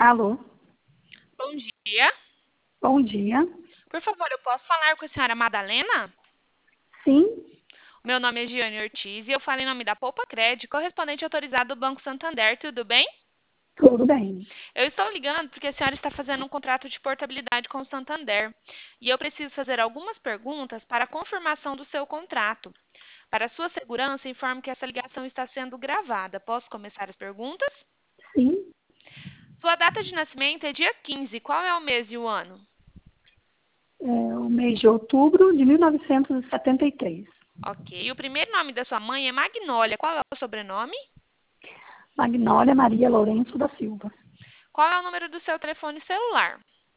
Alô, Bom dia. bom dia. Por favor, eu posso falar com a senhora Madalena? Sim, Meu nome é Giane Ortiz e eu falo em nome da Poupa Cred, correspondente autorizado do Banco Santander. Tudo bem? tudo bem. Eu estou ligando porque a senhora está fazendo um contrato de portabilidade com o Santander e eu preciso fazer algumas perguntas para a confirmação do seu contrato. Para sua segurança, informo que essa ligação está sendo gravada. Posso começar as perguntas? Sim, Sua data de nascimento é dia 15. Qual é o mês e o ano? é o mês de outubro de 1973. Ok. O primeiro nome da sua mãe é Magnólia. Qual é o sobrenome? Magnólia Maria Lourenço da Silva. Qual é o número do seu telefone celular?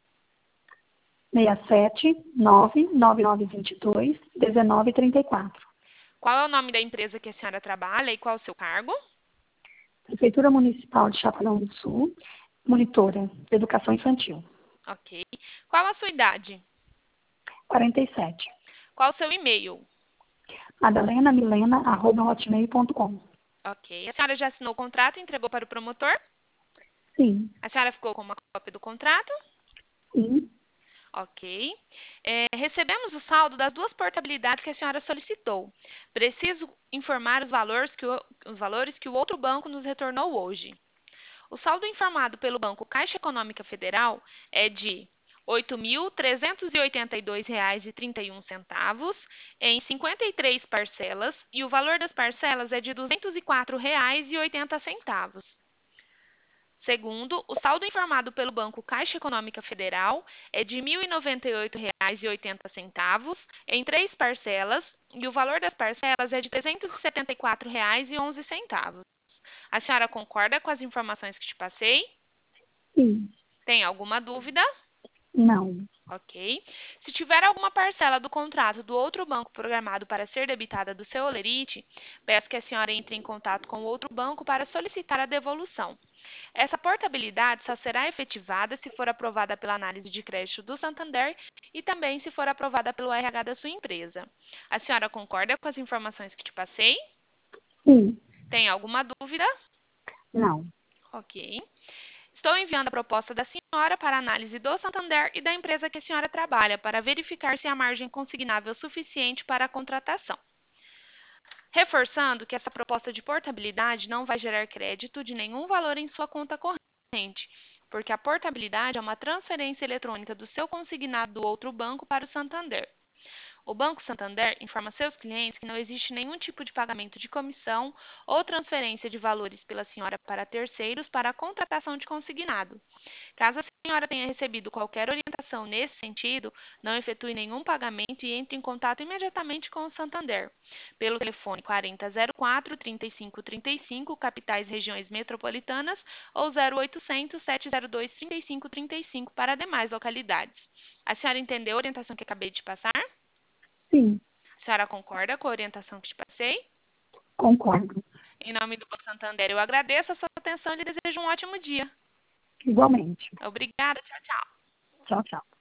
67-99922-1934. Qual é o nome da empresa que a senhora trabalha e qual é o seu cargo? Prefeitura Municipal de Chapalão do Sul, monitora de Educação Infantil. Ok. Qual a sua idade? 47. Qual o seu e-mail? MadalenaMilena@hotmail.com. Ok. A senhora já assinou o contrato e entregou para o promotor? Sim, A senhora ficou com uma cópia do contrato? sim, Ok. Recebemos o saldo das duas portabilidades que a senhora solicitou. Preciso informar os valores que o outro banco nos retornou hoje. O saldo informado pelo Banco Caixa Econômica Federal é de R$ 8.382,31 em 53 parcelas e o valor das parcelas é de R$ 204,80. Segundo, o saldo informado pelo Banco Caixa Econômica Federal é de R$ 1.098,80 em três parcelas e o valor das parcelas é de R$ 374,11. A senhora concorda com as informações que te passei? sim. Tem alguma dúvida? Não. Ok. Se tiver alguma parcela do contrato do outro banco programado para ser debitada do seu holerite, peço que a senhora entre em contato com o outro banco para solicitar a devolução. Essa portabilidade só será efetivada se for aprovada pela análise de crédito do Santander e também se for aprovada pelo RH da sua empresa. A senhora concorda com as informações que te passei? Sim, Tem alguma dúvida? não. Ok. Estou enviando a proposta da senhora para análise do Santander e da empresa que a senhora trabalha para verificar se há margem consignável suficiente para a contratação. Reforçando que essa proposta de portabilidade não vai gerar crédito de nenhum valor em sua conta corrente, porque a portabilidade é uma transferência eletrônica do seu consignado do outro banco para o Santander. O Banco Santander informa seus clientes que não existe nenhum tipo de pagamento de comissão ou transferência de valores pela senhora para terceiros para a contratação de consignado. Caso a senhora tenha recebido qualquer orientação nesse sentido, não efetue nenhum pagamento e entre em contato imediatamente com o Santander, pelo telefone 4004-3535, capitais regiões metropolitanas, ou 0800 702 3535 para demais localidades. A senhora entendeu a orientação que acabei de passar? Sim, A senhora concorda com a orientação que te passei? concordo. Em nome do Banco Santander, eu agradeço a sua atenção e lhe desejo um ótimo dia. Igualmente. Obrigada, tchau, tchau. Tchau, tchau.